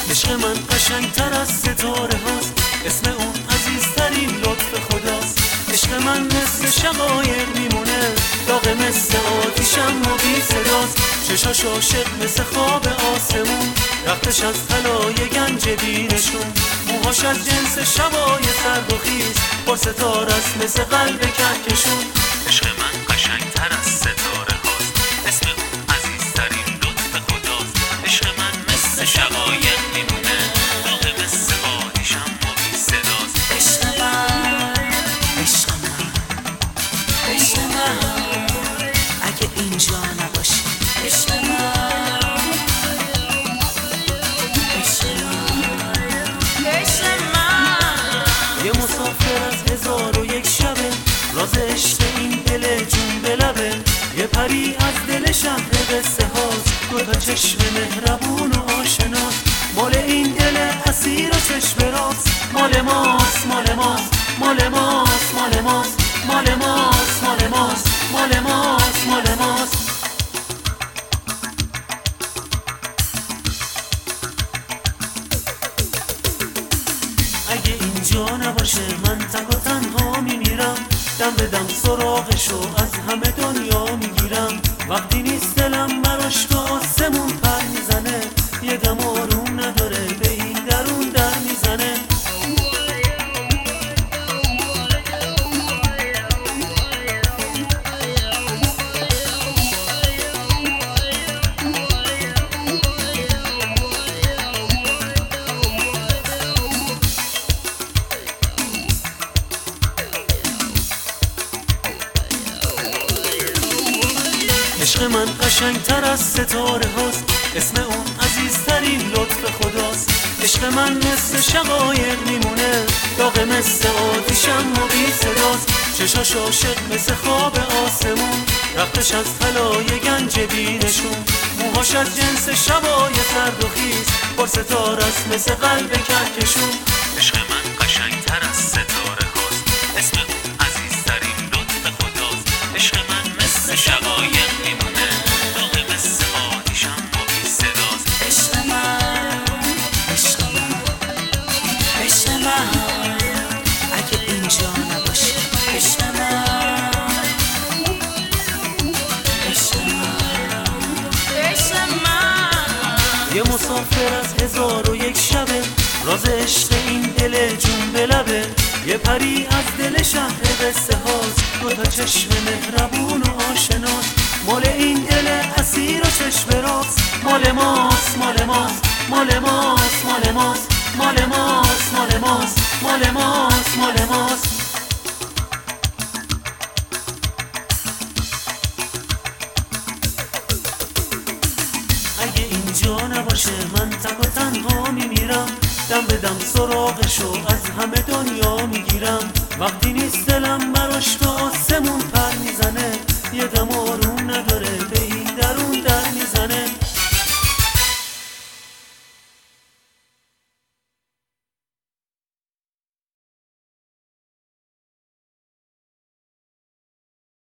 عشق من قشنگتر از ستاره هاست، اسم اون عزیزترین لطف خداست. عشق من مثل شقایق میمونه، داغ مثل آتیشم و بی صداست. چشاش عاشق مثل خواب آسمون، رختش از طلای گنج بینشون. موهاش از جنس شبای سرد و خیز، پر ستاره است مثل قلب کهکشون. عشق من قشنگتر از ستاره هاست، اسم اون عزیزترین لطف خداست. عشق من مثل شقایق میمونه، داغ مثل آتیشم و بی صداست. عشق من، عشق من، عشق من، اگه اینجا نباشی. عشق من، عشق من، عشق من. یه مسافر از 1001 شبه، راز عشق این دل جون به لبه. یه پری از دل شهر قصه هاست، دوتا چشم مهربون و آشناست. مال این دل اسیر و چشم راست، مال ماست، مال ماست، مال ماست، مال ماست، مال ماست، مال ماست، مال ماست، مال ماست. اگه اینجا نباشه من تک و تنها میمیرم، دم به دم سراغشو از همه دنیا میگیرم. وقتی نیست دلم براش تو آسمون پر میزنه، یه دم آروم نداره به این درون در میزنه. عشق من قشنگتر از ستاره هاست، اسم اون عزیزترین لطف خداست. عشق من مثل شقایق میمونه، داغ مثل آتیشم و بی صداست. چشاش عاشق مثل خواب آسمون، رختش از طلای گنج بینشون. موهاش از جنس شبای سرد و خیز، پر ستاره است مثل قلب کهکشون. عشق من قشنگتر از ستاره هاست، اسم اون عزیزترین لطف خداست. عشق من مثل شقایق میمونه، داغ مثل آتیشم و بی صداست. عشق من، عشق من، عشق من، اگه اینجا نباشی. عشق من، عشق من، عشق من. یه مسافر از 1001 شبه، راز عشق این دل جون به لبه. یه پری از دل شهر قصه هاست، دوتا چشم مهربون و آشناست. مال این دل اسیر و چشم راست، مال ماست، مال ماست، مال ماست، مال ماست، مال ماست، مال ماست، مال ماست، مال ماست. اگه اینجا نباشه من تک و تنها میمیرم، دم به دم سراغشو از